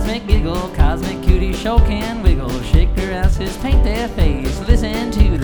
cosmic giggle, cosmic cutie show can wiggle, shake their asses, paint their face, listen to